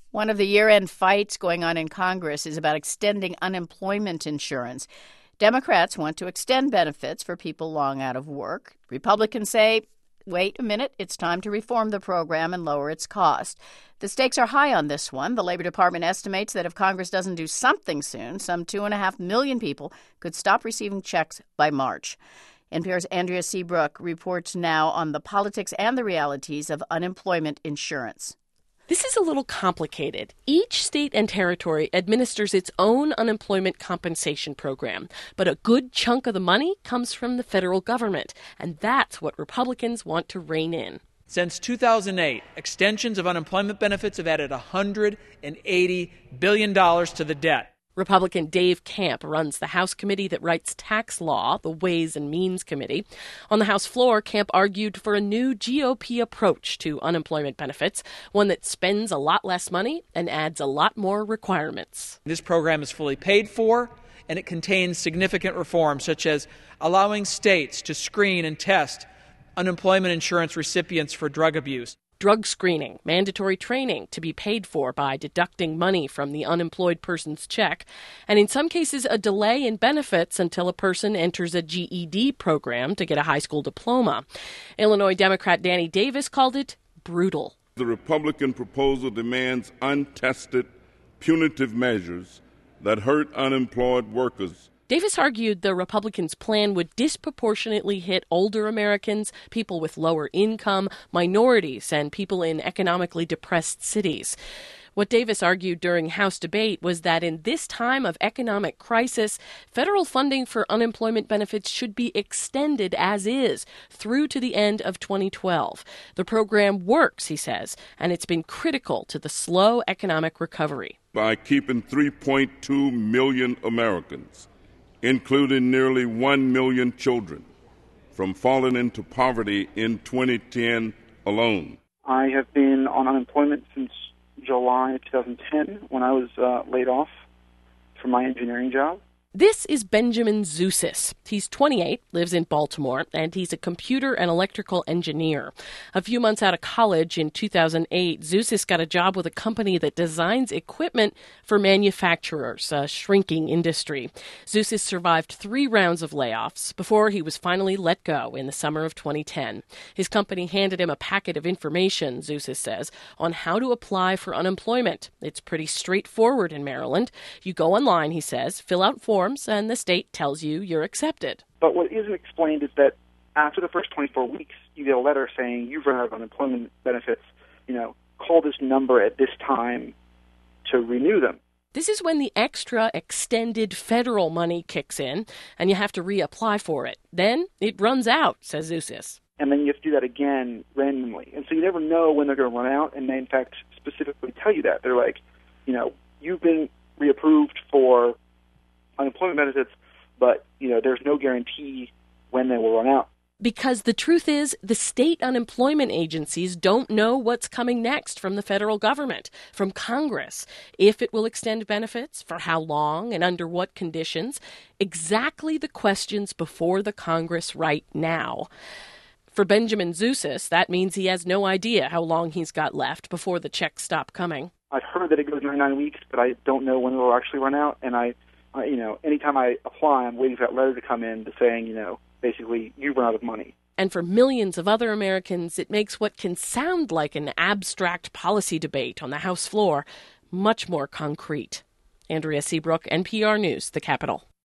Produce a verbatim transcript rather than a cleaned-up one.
One of the year-end fights going on in Congress is about extending unemployment insurance. Democrats want to extend benefits for people long out of work. Republicans say, wait a minute, it's time to reform the program and lower its cost. The stakes are high on this one. The Labor Department estimates that if Congress doesn't do something soon, some two and a half million people could stop receiving checks by March. N P R's Andrea Seabrook reports now on the politics and the realities of unemployment insurance. This is a little complicated. Each state and territory administers its own unemployment compensation program, but a good chunk of the money comes from the federal government, and that's what Republicans want to rein in. Since two thousand eight, extensions of unemployment benefits have added one hundred eighty billion dollars to the debt. Republican Dave Camp runs the House committee that writes tax law, the Ways and Means Committee. On the House floor, Camp argued for a new G O P approach to unemployment benefits, one that spends a lot less money and adds a lot more requirements. This program is fully paid for, and it contains significant reforms, such as allowing states to screen and test unemployment insurance recipients for drug abuse. Drug screening, mandatory training to be paid for by deducting money from the unemployed person's check, and in some cases a delay in benefits until a person enters a G E D program to get a high school diploma. Illinois Democrat Danny Davis called it brutal. The Republican proposal demands untested, punitive measures that hurt unemployed workers. Davis argued the Republicans' plan would disproportionately hit older Americans, people with lower income, minorities, and people in economically depressed cities. What Davis argued during House debate was that in this time of economic crisis, federal funding for unemployment benefits should be extended as is through to the end of twenty twelve. The program works, he says, and it's been critical to the slow economic recovery. By keeping three point two million Americans, including nearly one million children, from falling into poverty in twenty ten alone. I have been on unemployment since July twenty ten, when I was uh, laid off from my engineering job. This is Benjamin Zeusis. He's twenty-eight, lives in Baltimore, and he's a computer and electrical engineer. A few months out of college in two thousand eight, Zeusis got a job with a company that designs equipment for manufacturers, a shrinking industry. Zeusis survived three rounds of layoffs before he was finally let go in the summer of twenty ten. His company handed him a packet of information, Zeusis says, on how to apply for unemployment. It's pretty straightforward in Maryland. You go online, he says, fill out forms, and the state tells you you're accepted. But what isn't explained is that after the first twenty-four weeks, you get a letter saying you've run out of unemployment benefits. You know, call this number at this time to renew them. This is when the extra extended federal money kicks in, and you have to reapply for it. Then it runs out, says Zeusis. And then you have to do that again randomly. And so you never know when they're going to run out, and they, in fact, specifically tell you that. They're like, you know, you've been reapproved for unemployment benefits, but, you know, there's no guarantee when they will run out. Because the truth is, the state unemployment agencies don't know what's coming next from the federal government, from Congress, if it will extend benefits, for how long, and under what conditions. Exactly the questions before the Congress right now. For Benjamin Zeusis, that means he has no idea how long he's got left before the checks stop coming. I've heard that it goes ninety-nine weeks, but I don't know when it will actually run out, and I Uh, you know, anytime I apply, I'm waiting for that letter to come in to saying, you know, basically, you've run out of money. And for millions of other Americans, it makes what can sound like an abstract policy debate on the House floor much more concrete. Andrea Seabrook, N P R News, The Capitol.